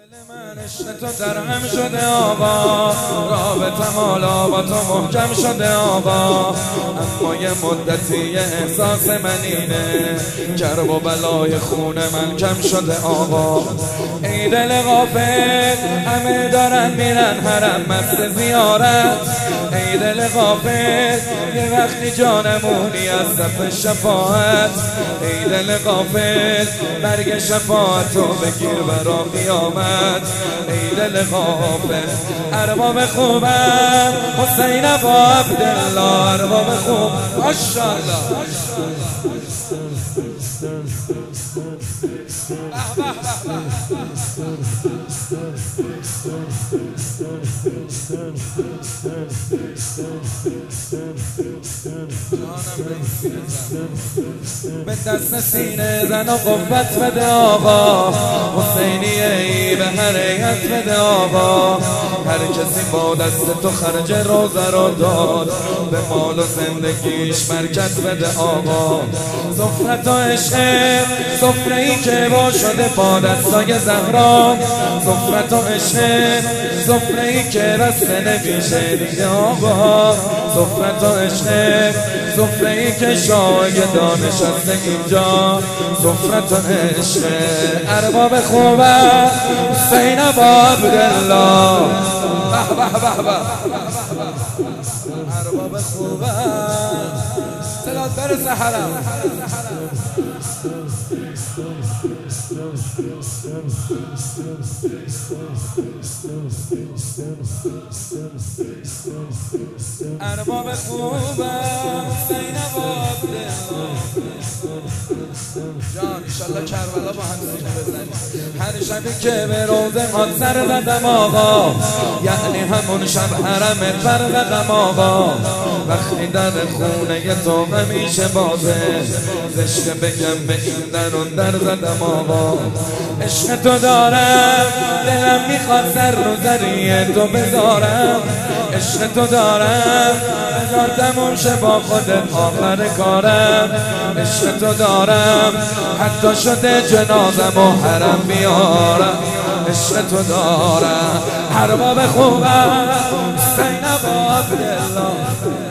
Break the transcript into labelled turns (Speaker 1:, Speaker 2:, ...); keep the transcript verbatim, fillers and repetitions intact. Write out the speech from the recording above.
Speaker 1: من عشق تو درهم شده آقا، رابطم حالا با تو محکم شده آقا. اما یه مدتی احساس من اینه، کرب و بلای خون من کم شده آقا. ای دل غافل همه دارن میرن حرم مست زیارت، ای دل غافل یه وقتی جانمونی از صف شفاعت. ای دل غافل برگ شفاعتو بگیر برا قیامت. ای دل غافل ارباب خوبم حسین ابا عبدالله، ارباب خوب ماشاءالله. به دست سینه زن و قوت بده آقا، حسینی ای به حریت بده آقا. هر کسی با دست تو خرج روزه رو داد، به مال و زندگیش برکت بده آقا. سفرت و عشق سفره ای که با شده با دستای زهرا، سفرت و عشق سفره ای که رسته نمیشه دیگه آقا. سفرت و عشق سفره ای که شاگردان نشسته اینجا، سفرت و عشق ارباب خوبه حسین ابا عبدالله. به به به به ارباب خوبه صدات برسه حرم. ارباب خوبه حسین ابا عبدالله جان، ایشالله کربلا با هم سینه بزنیم. هر شبی که به روزه خان سر زدم آقا، یعنی همون شب حرمت بر زدم آقا. وقتی در خونه تو همیشه بازه، زشته بگم به این در اون در زدم آقا. عشق تو دارم دلم میخواد سر رو زریه تو بذارم، عشق تو دارم بذار تموم شه با خودت آخر کارم. عشق تو دارم حتی شده جنازم و حرم بیارم. عشق تو دارم ارباب خوبم حسین ابا عبدالله.